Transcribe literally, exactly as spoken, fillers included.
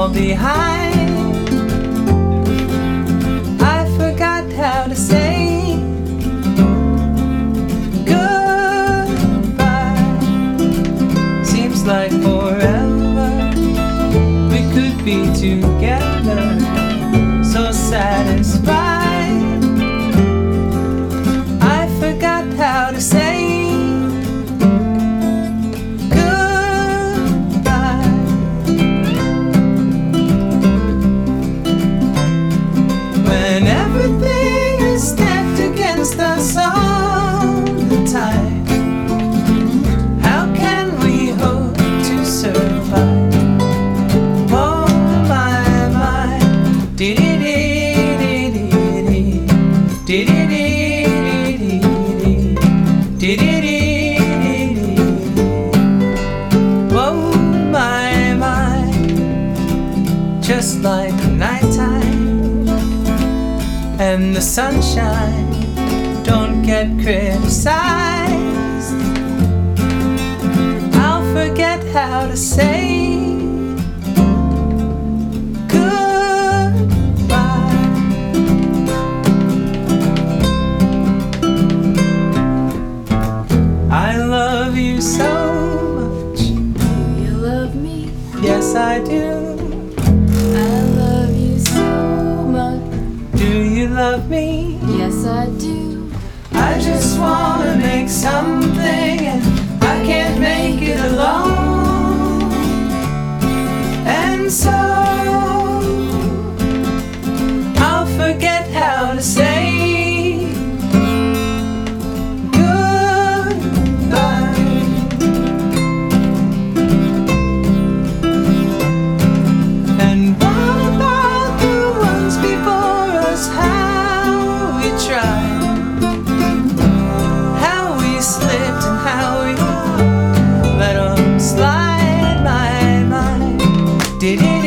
all behind. I forgot how to say goodbye. Seems like forever we could be together, so satisfied. I forgot how to say us all the time. How can we hope to survive? Oh my, my. Dee-dee-dee-dee-dee-dee. Dee-dee-dee-dee-dee-dee. Dee-dee-dee-dee-dee. Oh my, my. Just like nighttime and the sunshine don't get criticized. I'll forget how to say goodbye. I love you so much. Do you love me? Yes, I do. I love you so much. Do you love me? Yes, I do. I just wanna make something and I can't make it alone. And so I'll forget how to say goodbye. And what about the ones before us? How we tried, slipped and how we let 'em slide. My mind did it.